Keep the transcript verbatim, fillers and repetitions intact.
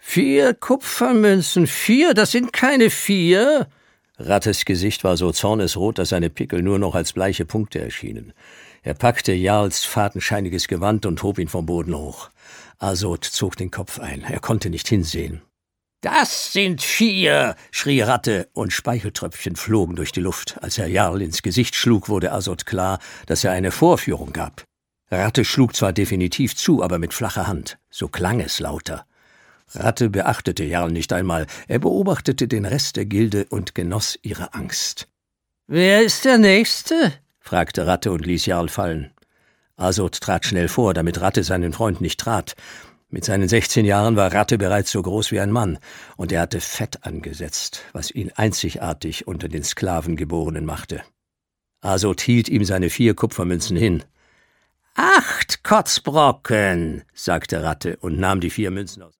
Vier Kupfermünzen, vier, das sind keine vier. Rattes Gesicht war so zornesrot, dass seine Pickel nur noch als bleiche Punkte erschienen. Er packte Jarls fadenscheiniges Gewand und hob ihn vom Boden hoch. Asod zog den Kopf ein. Er konnte nicht hinsehen. »Das sind vier«, schrie Ratte, und Speicheltröpfchen flogen durch die Luft. Als er Jarl ins Gesicht schlug, wurde Asod klar, dass er eine Vorführung gab. Ratte schlug zwar definitiv zu, aber mit flacher Hand. So klang es lauter. Ratte beachtete Jarl nicht einmal. Er beobachtete den Rest der Gilde und genoss ihre Angst. »Wer ist der Nächste?« fragte Ratte und ließ Jarl fallen. Asod trat schnell vor, damit Ratte seinen Freund nicht trat. Mit seinen sechzehn Jahren war Ratte bereits so groß wie ein Mann, und er hatte Fett angesetzt, was ihn einzigartig unter den Sklavengeborenen machte. Asod hielt ihm seine vier Kupfermünzen hin. »Acht Kotzbrocken«, sagte Ratte und nahm die vier Münzen aus.